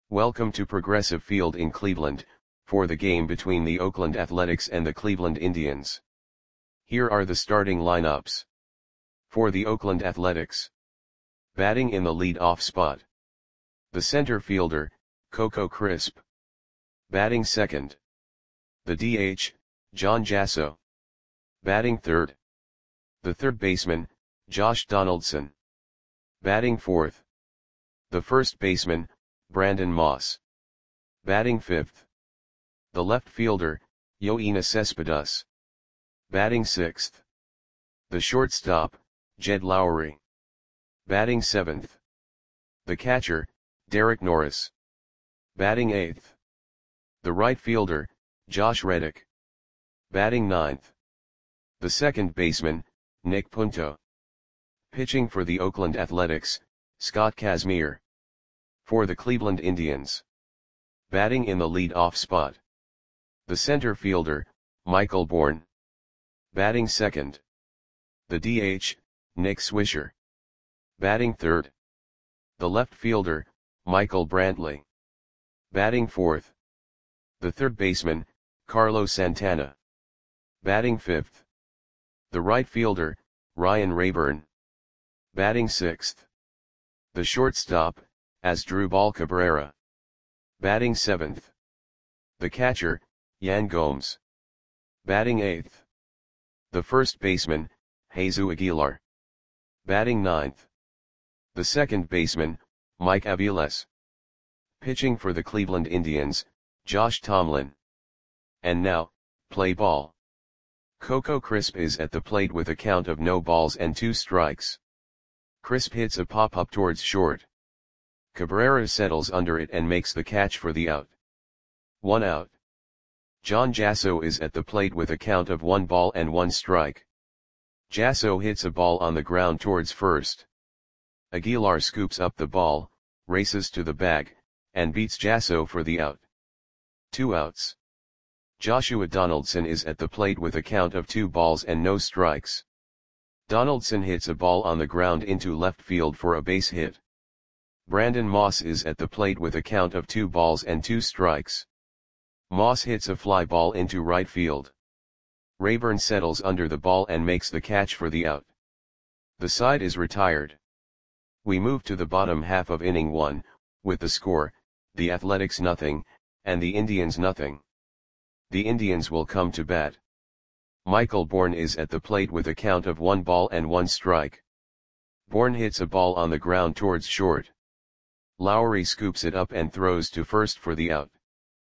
Welcome to Progressive Field in Cleveland, for the game between the Oakland Athletics and the Cleveland Indians. Here are the starting lineups. For the Oakland Athletics. Batting in the lead-off spot. The center fielder, Coco Crisp. Batting second. The DH, John Jasso. Batting third. The third baseman, Josh Donaldson. Batting fourth. The first baseman, Brandon Moss. Batting fifth. The left fielder, Yoenis Cespedes. Batting sixth. The shortstop, Jed Lowrie. Batting seventh. The catcher, Derek Norris. Batting eighth. The right fielder, Josh Reddick. Batting ninth. The second baseman, Nick Punto. Pitching for the Oakland Athletics, Scott Kazmir. For the Cleveland Indians. Batting in the lead-off spot. The center fielder, Michael Bourn. Batting second. The DH, Nick Swisher. Batting third. The left fielder, Michael Brantley. Batting fourth. The third baseman, Carlos Santana. Batting fifth. The right fielder, Ryan Rayburn. Batting sixth. The shortstop, Asdrubal Cabrera. Batting seventh. The catcher, Yan Gomes. Batting eighth. The first baseman, Jesus Aguilar. Batting ninth. The second baseman, Mike Aviles. Pitching for the Cleveland Indians, Josh Tomlin. And now, play ball. Coco Crisp is at the plate with a count of no balls and 2 strikes. Crisp hits a pop-up towards short. Cabrera settles under it and makes the catch for the out. 1 out. John Jasso is at the plate with a count of 1 ball and 1 strike. Jasso hits a ball on the ground towards first. Aguilar scoops up the ball, races to the bag, and beats Jasso for the out. 2 outs. Joshua Donaldson is at the plate with a count of 2 balls and no strikes. Donaldson hits a ball on the ground into left field for a base hit. Brandon Moss is at the plate with a count of 2 balls and 2 strikes. Moss hits a fly ball into right field. Rayburn settles under the ball and makes the catch for the out. The side is retired. We move to the bottom half of inning 1, with the score, the Athletics 0, and the Indians 0. The Indians will come to bat. Michael Bourn is at the plate with a count of 1 ball and 1 strike. Bourn hits a ball on the ground towards short. Lowrie scoops it up and throws to first for the out.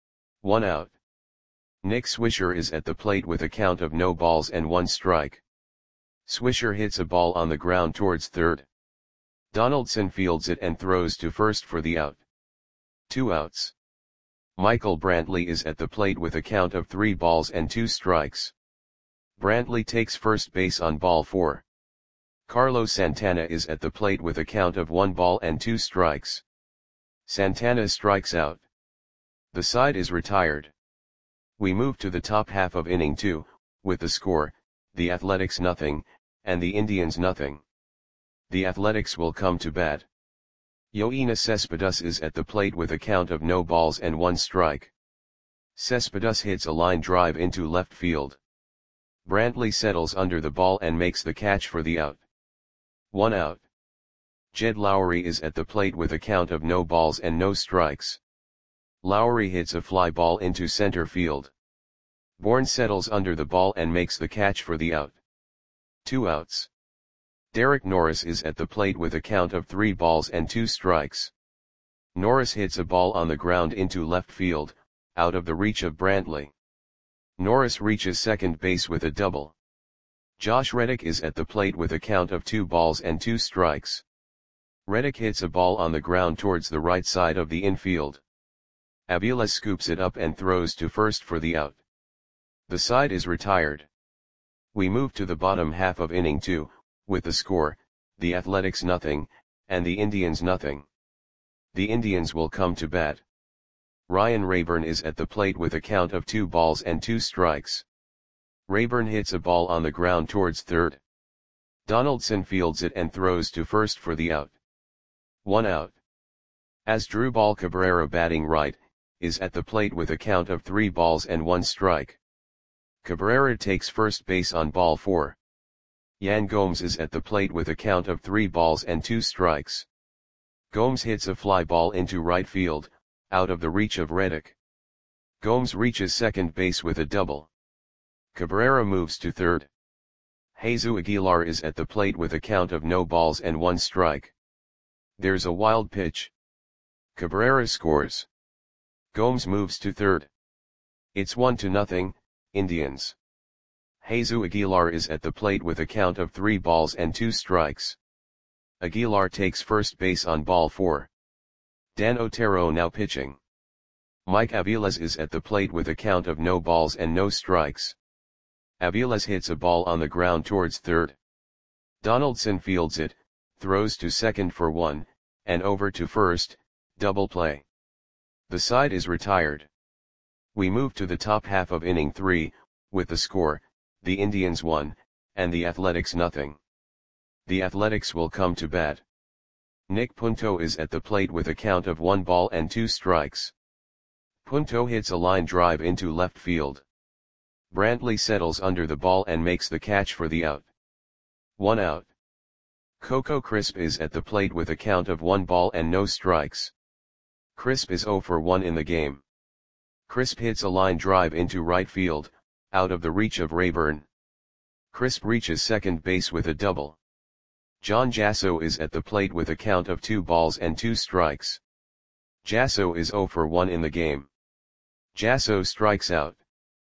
1 out. Nick Swisher is at the plate with a count of no balls and 1 strike. Swisher hits a ball on the ground towards third. Donaldson fields it and throws to first for the out. 2 outs. Michael Brantley is at the plate with a count of 3 balls and 2 strikes. Brantley takes first base on ball 4. Carlos Santana is at the plate with a count of 1 ball and 2 strikes. Santana strikes out. The side is retired. We move to the top half of inning 2, with the score, the Athletics 0, and the Indians 0. The Athletics will come to bat. Yoenis Cespedes is at the plate with a count of no balls and 1 strike. Cespedes hits a line drive into left field. Brantley settles under the ball and makes the catch for the out. 1 out. Jed Lowrie is at the plate with a count of no balls and no strikes. Lowrie hits a fly ball into center field. Bourn settles under the ball and makes the catch for the out. 2 outs. Derek Norris is at the plate with a count of 3 balls and 2 strikes. Norris hits a ball on the ground into left field, out of the reach of Brantley. Norris reaches second base with a double. Josh Reddick is at the plate with a count of 2 balls and 2 strikes. Reddick hits a ball on the ground towards the right side of the infield. Aviles scoops it up and throws to first for the out. The side is retired. We move to the bottom half of inning 2, with the score, the Athletics 0, and the Indians 0. The Indians will come to bat. Ryan Rayburn is at the plate with a count of 2 balls and 2 strikes. Rayburn hits a ball on the ground towards third. Donaldson fields it and throws to first for the out. 1 out. Asdrubal Cabrera, batting right, is at the plate with a count of 3 balls and 1 strike. Cabrera takes first base on ball 4. Yan Gomes is at the plate with a count of 3 balls and 2 strikes. Gomes hits a fly ball into right field, out of the reach of Reddick. Gomes reaches second base with a double. Cabrera moves to third. Jesus Aguilar is at the plate with a count of no balls and 1 strike. There's a wild pitch. Cabrera scores. Gomes moves to third. It's 1-0, Indians. Jesus Aguilar is at the plate with a count of 3 balls and 2 strikes. Aguilar takes first base on ball 4. Dan Otero now pitching. Mike Aviles is at the plate with a count of no balls and no strikes. Aviles hits a ball on the ground towards third. Donaldson fields it, throws to second for 1, and over to first, double play. The side is retired. We move to the top half of inning 3, with the score, the Indians 1, and the Athletics 0. The Athletics will come to bat. Nick Punto is at the plate with a count of 1 ball and 2 strikes. Punto hits a line drive into left field. Brantley settles under the ball and makes the catch for the out. 1 out. Coco Crisp is at the plate with a count of 1 ball and no strikes. Crisp is 0 for 1 in the game. Crisp hits a line drive into right field, out of the reach of Rayburn. Crisp reaches second base with a double. John Jasso is at the plate with a count of 2 balls and 2 strikes. Jasso is 0 for 1 in the game. Jasso strikes out.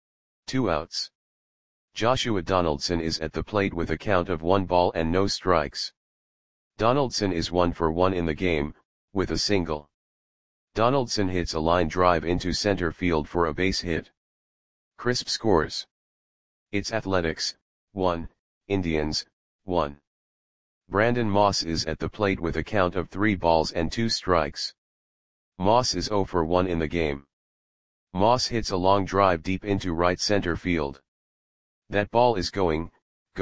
2 outs. Joshua Donaldson is at the plate with a count of 1 ball and no strikes. Donaldson is 1 for 1 in the game, with a single. Donaldson hits a line drive into center field for a base hit. Crisp scores. It's Athletics, 1, Indians, 1. Brandon Moss is at the plate with a count of 3 balls and 2 strikes. Moss is 0 for 1 in the game. Moss hits a long drive deep into right center field. That ball is gone.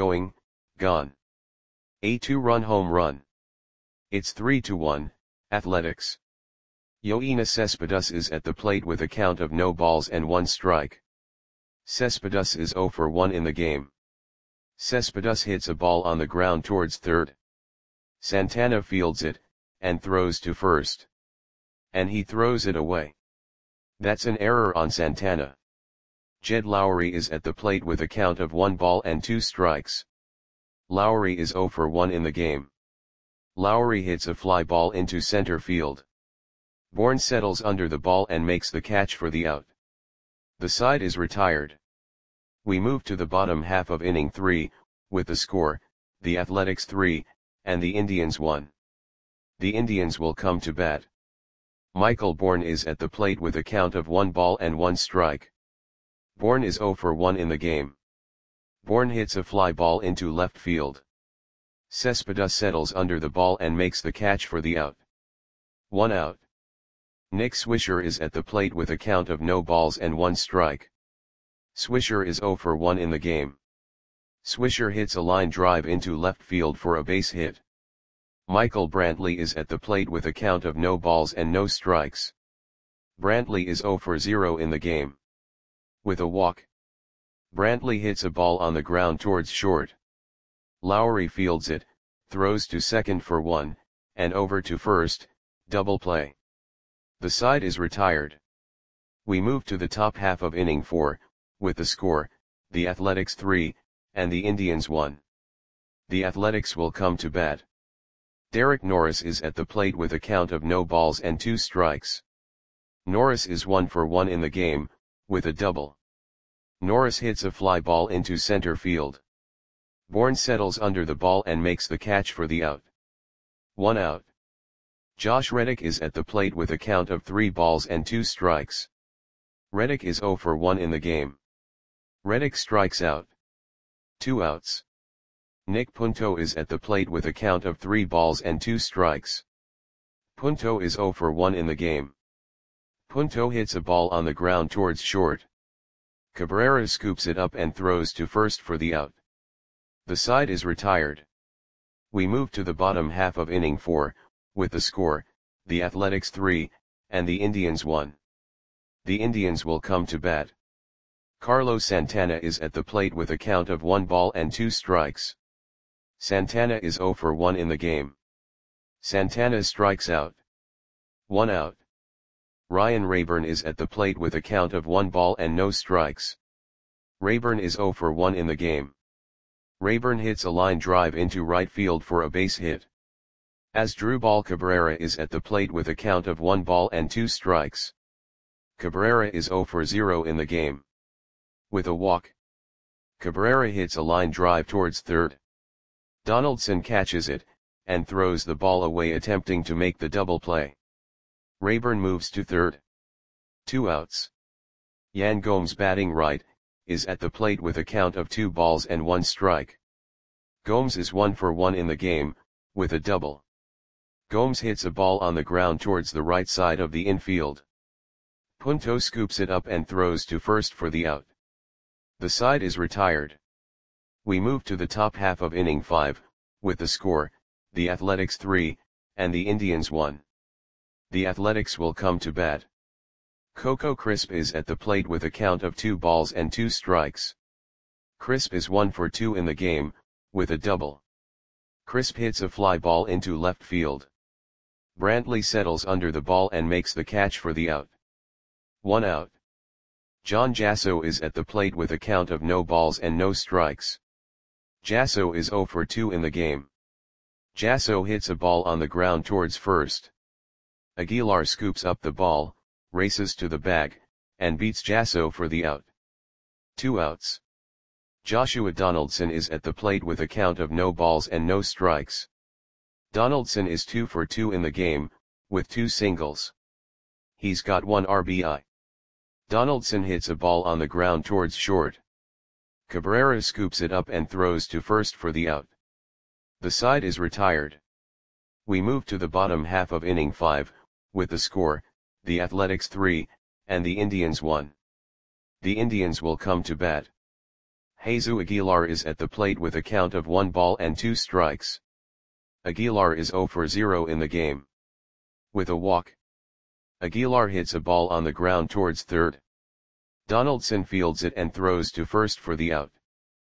A 2-run home run. It's 3-1, Athletics. Yoenis Cespedes is at the plate with a count of no balls and 1 strike. Cespedes is 0 for 1 in the game. Cespedes hits a ball on the ground towards third. Santana fields it, and throws to first. And he throws it away. That's an error on Santana. Jed Lowry is at the plate with a count of 1 ball and 2 strikes. Lowry is 0 for 1 in the game. Lowry hits a fly ball into center field. Bourne settles under the ball and makes the catch for the out. The side is retired. We move to the bottom half of inning 3, with the score, the Athletics 3, and the Indians 1. The Indians will come to bat. Michael Bourne is at the plate with a count of 1 ball and 1 strike. Bourne is 0 for 1 in the game. Bourne hits a fly ball into left field. Cespedes settles under the ball and makes the catch for the out. 1 out. Nick Swisher is at the plate with a count of no balls and 1 strike. Swisher is 0 for 1 in the game. Swisher hits a line drive into left field for a base hit. Michael Brantley is at the plate with a count of no balls and no strikes. Brantley is 0 for 0 in the game. With a walk. Brantley hits a ball on the ground towards short. Lowry fields it, throws to second for 1, and over to first, double play. The side is retired. We move to the top half of inning 4, with the score, the Athletics 3, and the Indians 1. The Athletics will come to bat. Derek Norris is at the plate with a count of no balls and 2 strikes. Norris is 1 for 1 in the game, with a double. Norris hits a fly ball into center field. Bourne settles under the ball and makes the catch for the out. 1 out. Josh Reddick is at the plate with a count of 3 balls and 2 strikes. Reddick is 0 for 1 in the game. Reddick strikes out. 2 outs. Nick Punto is at the plate with a count of 3 balls and 2 strikes. Punto is 0 for 1 in the game. Punto hits a ball on the ground towards short. Cabrera scoops it up and throws to first for the out. The side is retired. We move to the bottom half of inning 4, with the score, the Athletics 3, and the Indians 1. The Indians will come to bat. Carlos Santana is at the plate with a count of 1 ball and 2 strikes. Santana is 0 for 1 in the game. Santana strikes out. 1 out. Ryan Raburn is at the plate with a count of 1 ball and no strikes. Raburn is 0 for 1 in the game. Raburn hits a line drive into right field for a base hit. Asdrubal Cabrera is at the plate with a count of 1 ball and 2 strikes. Cabrera is 0 for 0 in the game. With a walk, Cabrera hits a line drive towards third. Donaldson catches it, and throws the ball away attempting to make the double play. Raburn moves to third. 2 outs. Yan Gomes batting right, is at the plate with a count of 2 balls and 1 strike. Gomes is 1 for 1 in the game, with a double. Gomes hits a ball on the ground towards the right side of the infield. Punto scoops it up and throws to first for the out. The side is retired. We move to the top half of inning 5, with the score, the Athletics 3, and the Indians 1. The Athletics will come to bat. Coco Crisp is at the plate with a count of 2 balls and 2 strikes. Crisp is 1 for 2 in the game, with a double. Crisp hits a fly ball into left field. Brantley settles under the ball and makes the catch for the out. 1 out. John Jasso is at the plate with a count of no balls and no strikes. Jasso is 0 for 2 in the game. Jasso hits a ball on the ground towards first. Aguilar scoops up the ball, races to the bag, and beats Jasso for the out. 2 outs. Joshua Donaldson is at the plate with a count of no balls and no strikes. Donaldson is 2 for 2 in the game, with 2 singles. He's got 1 RBI. Donaldson hits a ball on the ground towards short. Cabrera scoops it up and throws to first for the out. The side is retired. We move to the bottom half of inning 5, with the score, the Athletics 3, and the Indians 1. The Indians will come to bat. Jesus Aguilar is at the plate with a count of 1 ball and 2 strikes. Aguilar is 0 for 0 in the game. With a walk, Aguilar hits a ball on the ground towards third. Donaldson fields it and throws to first for the out.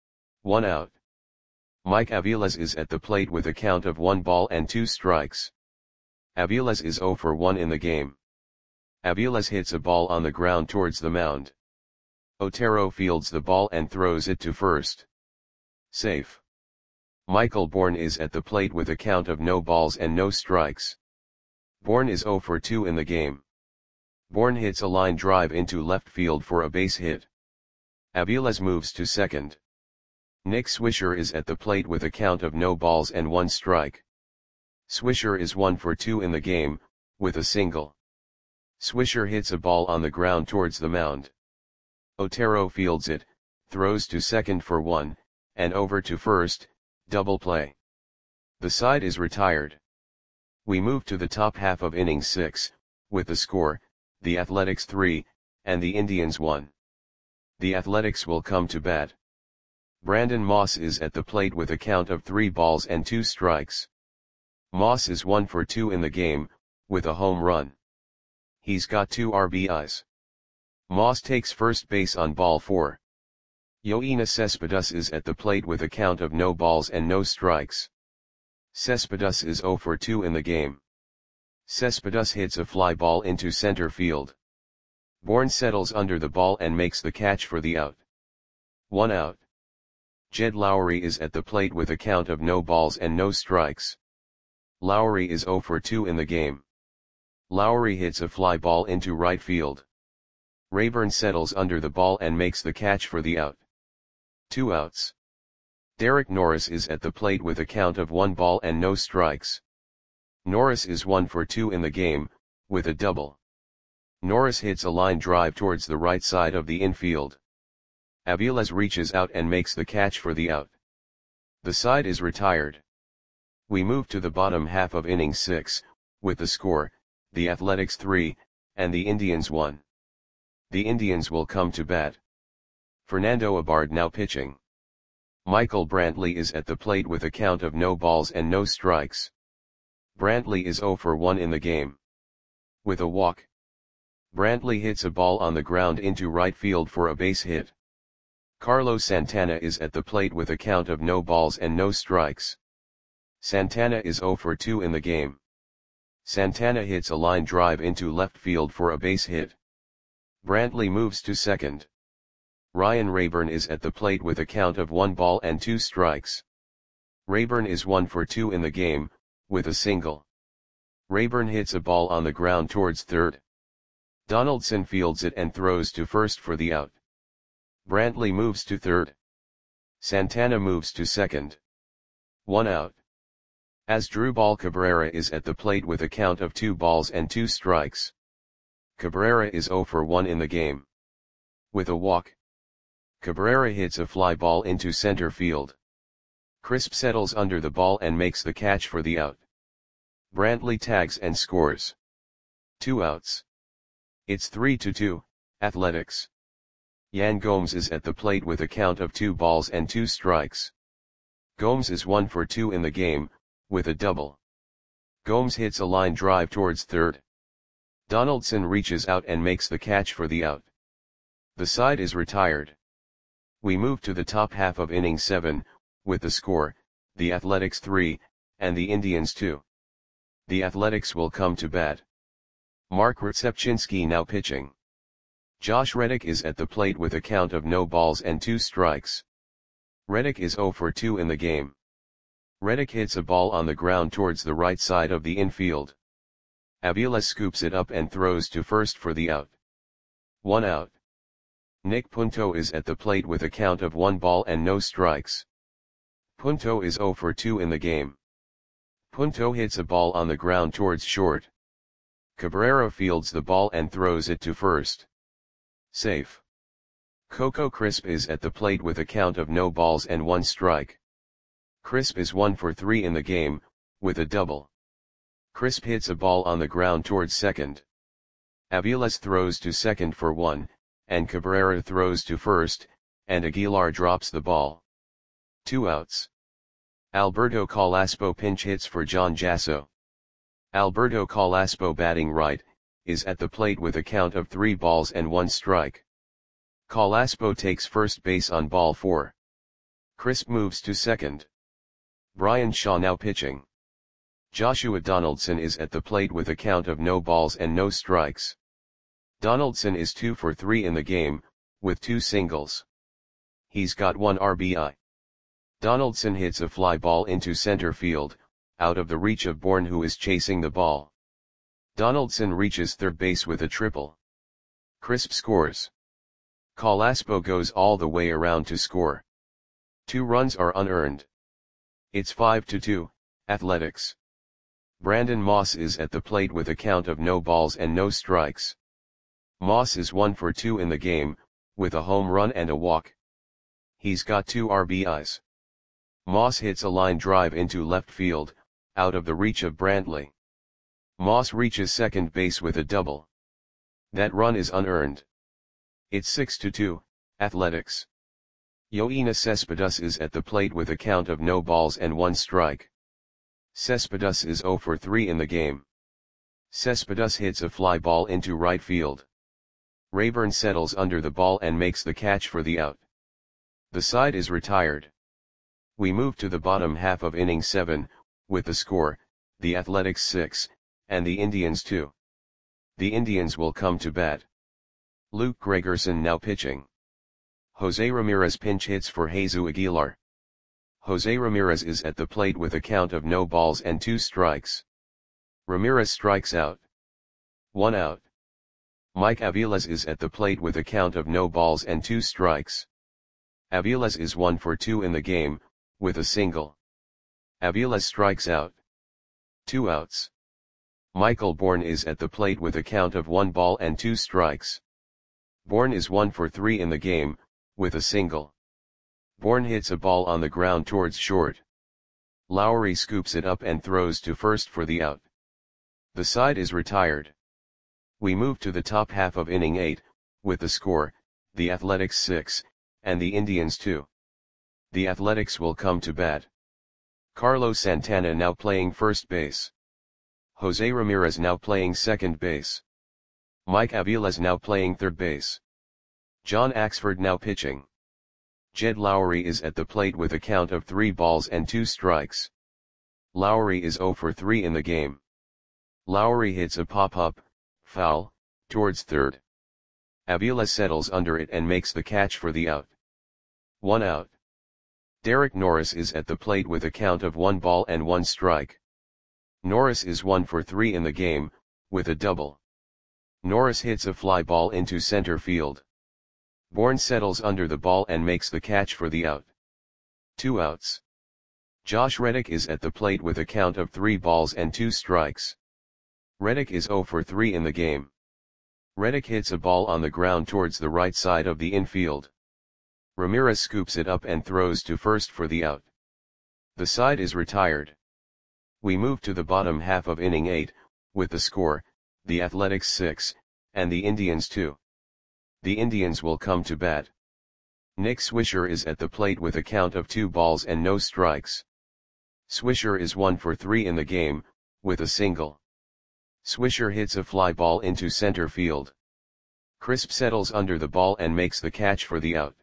1 out. Mike Aviles is at the plate with a count of 1 ball and 2 strikes. Aviles is 0 for 1 in the game. Aviles hits a ball on the ground towards the mound. Otero fields the ball and throws it to first. Safe. Michael Bourne is at the plate with a count of no balls and no strikes. Bourne is 0 for 2 in the game. Bourne hits a line drive into left field for a base hit. Aviles moves to second. Nick Swisher is at the plate with a count of no balls and 1 strike. Swisher is 1 for 2 in the game, with a single. Swisher hits a ball on the ground towards the mound. Otero fields it, throws to second for 1, and over to first, double play. The side is retired. We move to the top half of inning 6, with the score, the Athletics 3, and the Indians 1. The Athletics will come to bat. Brandon Moss is at the plate with a count of 3 balls and 2 strikes. Moss is 1 for 2 in the game, with a home run. He's got 2 RBIs. Moss takes first base on ball 4. Yoenis Cespedes is at the plate with a count of no balls and no strikes. Cespedes is 0 for 2 in the game. Cespedes hits a fly ball into center field. Bourne settles under the ball and makes the catch for the out. 1 out. Jed Lowry is at the plate with a count of no balls and no strikes. Lowry is 0 for 2 in the game. Lowry hits a fly ball into right field. Raburn settles under the ball and makes the catch for the out. 2 outs. Derek Norris is at the plate with a count of 1 ball and no strikes. Norris is 1 for 2 in the game, with a double. Norris hits a line drive towards the right side of the infield. Aviles reaches out and makes the catch for the out. The side is retired. We move to the bottom half of inning 6, with the score, the Athletics 3, and the Indians 1. The Indians will come to bat. Fernando Abard now pitching. Michael Brantley is at the plate with a count of no balls and no strikes. Brantley is 0 for 1 in the game. With a walk, Brantley hits a ball on the ground into right field for a base hit. Carlos Santana is at the plate with a count of no balls and no strikes. Santana is 0 for 2 in the game. Santana hits a line drive into left field for a base hit. Brantley moves to second. Ryan Rayburn is at the plate with a count of 1 ball and 2 strikes. Rayburn is 1 for 2 in the game, with a single. Rayburn hits a ball on the ground towards third. Donaldson fields it and throws to first for the out. Brantley moves to third. Santana moves to second. 1 out. Asdrubal Cabrera is at the plate with a count of 2 balls and 2 strikes. Cabrera is 0 for 1 in the game. With a walk, Cabrera hits a fly ball into center field. Crisp settles under the ball and makes the catch for the out. Brantley tags and scores. 2 outs. It's 3-2, Athletics. Yan Gomes is at the plate with a count of 2 balls and 2 strikes. Gomes is 1 for 2 in the game, with a double. Gomes hits a line drive towards third. Donaldson reaches out and makes the catch for the out. The side is retired. We move to the top half of inning 7, with the score, the Athletics 3, and the Indians 2. The Athletics will come to bat. Mark Rzepczynski now pitching. Josh Reddick is at the plate with a count of no balls and 2 strikes. Reddick is 0 for 2 in the game. Reddick hits a ball on the ground towards the right side of the infield. Avila scoops it up and throws to first for the out. 1 out. Nick Punto is at the plate with a count of 1 ball and no strikes. Punto is 0 for 2 in the game. Punto hits a ball on the ground towards short. Cabrera fields the ball and throws it to first. Safe. Coco Crisp is at the plate with a count of no balls and 1 strike. Crisp is 1 for 3 in the game, with a double. Crisp hits a ball on the ground towards second. Aviles throws to second for 1, and Cabrera throws to first, and Aguilar drops the ball. 2 outs. Alberto Calaspo pinch hits for John Jasso. Alberto Calaspo batting right, is at the plate with a count of 3 balls and 1 strike. Calaspo takes first base on ball 4. Crisp moves to second. Brian Shaw now pitching. Joshua Donaldson is at the plate with a count of no balls and no strikes. Donaldson is 2 for 3 in the game, with 2 singles. He's got 1 RBI. Donaldson hits a fly ball into center field, out of the reach of Bourne, who is chasing the ball. Donaldson reaches third base with a triple. Crisp scores. Calaspo goes all the way around to score. 2 runs are unearned. It's 5-2, Athletics. Brandon Moss is at the plate with a count of no balls and no strikes. Moss is 1 for 2 in the game, with a home run and a walk. He's got 2 RBIs. Moss hits a line drive into left field, out of the reach of Brantley. Moss reaches second base with a double. That run is unearned. It's 6-2, Athletics. Yoenis Cespedes is at the plate with a count of no balls and 1 strike. Cespedes is 0 for 3 in the game. Cespedes hits a fly ball into right field. Rayburn settles under the ball and makes the catch for the out. The side is retired. We move to the bottom half of inning 7, with the score, the Athletics 6, and the Indians 2. The Indians will come to bat. Luke Gregerson now pitching. Jose Ramirez pinch hits for Jesus Aguilar. Jose Ramirez is at the plate with a count of no balls and 2 strikes. Ramirez strikes out. 1 out. Mike Aviles is at the plate with a count of no balls and 2 strikes. Aviles is 1 for 2 in the game, with a single. Aviles strikes out. 2 outs. Michael Bourne is at the plate with a count of 1 ball and 2 strikes. Bourne is 1 for 3 in the game, with a single. Bourne hits a ball on the ground towards short. Lowry scoops it up and throws to first for the out. The side is retired. We move to the top half of inning 8, with the score, the Athletics 6, and the Indians 2. The Athletics will come to bat. Carlos Santana now playing first base. Jose Ramirez now playing second base. Mike Aviles now playing third base. John Axford now pitching. Jed Lowry is at the plate with a count of 3 balls and 2 strikes. Lowry is 0 for 3 in the game. Lowry hits a pop-up, foul, towards third. Aviles settles under it and makes the catch for the out. 1 out. Derek Norris is at the plate with a count of 1 ball and 1 strike. Norris is 1 for 3 in the game, with a double. Norris hits a fly ball into center field. Bourne settles under the ball and makes the catch for the out. 2 outs. Josh Reddick is at the plate with a count of 3 balls and 2 strikes. Reddick is 0 for 3 in the game. Reddick hits a ball on the ground towards the right side of the infield. Ramirez scoops it up and throws to first for the out. The side is retired. We move to the bottom half of inning 8, with the score, the Athletics 6, and the Indians 2. The Indians will come to bat. Nick Swisher is at the plate with a count of 2 balls and no strikes. Swisher is 1 for 3 in the game, with a single. Swisher hits a fly ball into center field. Crisp settles under the ball and makes the catch for the out.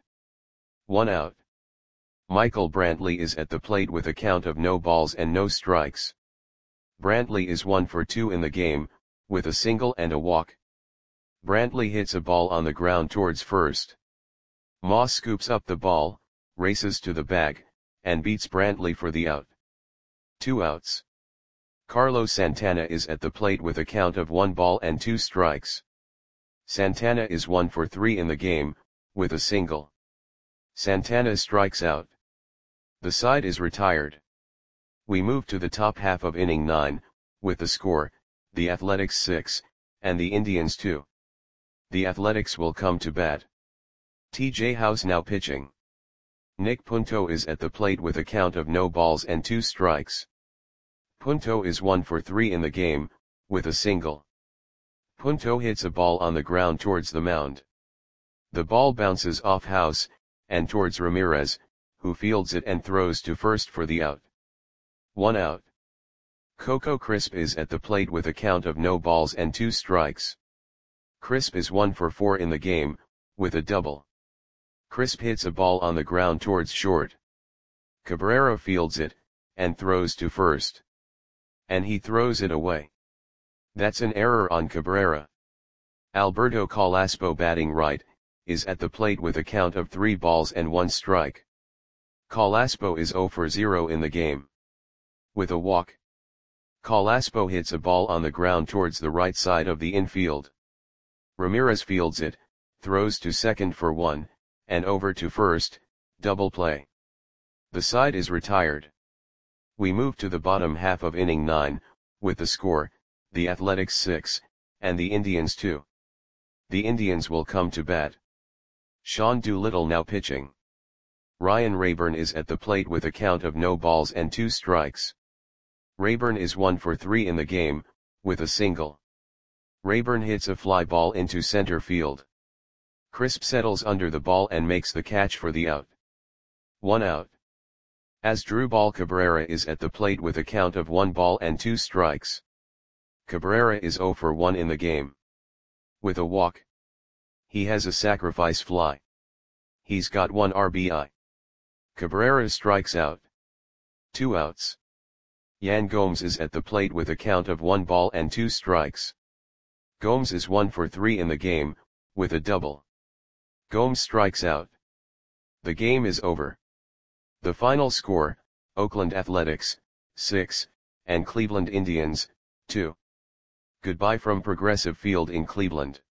1 out. Michael Brantley is at the plate with a count of no balls and no strikes. Brantley is 1 for 2 in the game, with a single and a walk. Brantley hits a ball on the ground towards first. Moss scoops up the ball, races to the bag, and beats Brantley for the out. 2 outs. Carlos Santana is at the plate with a count of 1 ball and 2 strikes. Santana is 1 for 3 in the game, with a single. Santana strikes out. The side is retired. We move to the top half of inning 9, with the score, the Athletics 6, and the Indians 2. The Athletics will come to bat. TJ House now pitching. Nick Punto is at the plate with a count of no balls and 2 strikes. Punto is 1 for 3 in the game, with a single. Punto hits a ball on the ground towards the mound. The ball bounces off House, and towards Ramirez, who fields it and throws to first for the out. 1 out. Coco Crisp is at the plate with a count of no balls and 2 strikes. Crisp is 1 for 4 in the game, with a double. Crisp hits a ball on the ground towards short. Cabrera fields it, and throws to first. And he throws it away. That's an error on Cabrera. Alberto Calaspo batting right, is at the plate with a count of 3 balls and 1 strike. Calaspo is 0 for 0 in the game. With a walk. Calaspo hits a ball on the ground towards the right side of the infield. Ramirez fields it, throws to second for 1, and over to first, double play. The side is retired. We move to the bottom half of inning 9, with the score, the Athletics 6, and the Indians 2. The Indians will come to bat. Sean Doolittle now pitching. Ryan Rayburn is at the plate with a count of no balls and 2 strikes. Rayburn is 1 for 3 in the game, with a single. Rayburn hits a fly ball into center field. Crisp settles under the ball and makes the catch for the out. 1 out. Asdrubal Cabrera is at the plate with a count of 1 ball and 2 strikes. Cabrera is 0 for 1 in the game. With a walk. He has a sacrifice fly. He's got 1 RBI. Cabrera strikes out. 2 outs. Yan Gomes is at the plate with a count of 1 ball and 2 strikes. Gomes is 1 for 3 in the game, with a double. Gomes strikes out. The game is over. The final score, Oakland Athletics, 6, and Cleveland Indians, 2. Goodbye from Progressive Field in Cleveland.